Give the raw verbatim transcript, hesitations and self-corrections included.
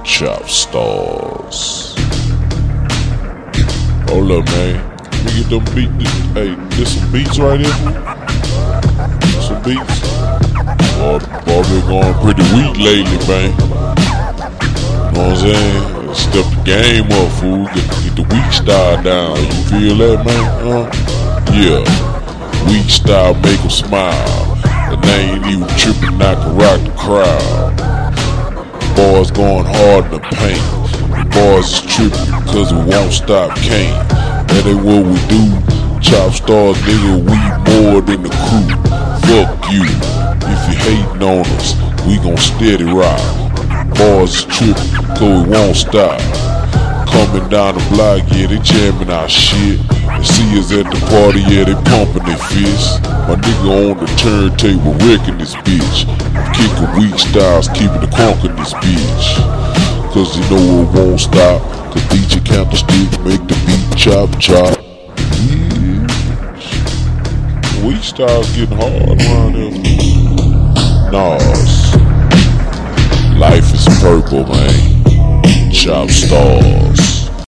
Chop Stars. Hold up, man. Let me get them beats. Hey, there's some beats right here. Some beats. Boy, boy, been going pretty weak lately, man. You know what I'm saying? Step the game up, fool. Get, get the weak style down. You feel that, man? Huh? Yeah. Weak style make them smile. And they ain't even tripping, I can rock the crowd. Boys going hard in the paint. The boys is tripping cause we won't stop Kane. That ain't what we do. Chop Stars, nigga, we more than the crew. Fuck you. If you hating on us, we gon' steady rock. Boys is tripping cause we won't stop. Coming down the block, yeah, they jamming our shit. They see us at the party, yeah, they pumping their fists. My nigga on the turntable wrecking this bitch. Kicking weak styles, keeping the crunk in this bitch. Cause you know it won't stop. Cause D J Candlestick make the beat chop chop. Bitch. Weak styles getting hard around here. Nas. Life is purple, man. Chop Stars.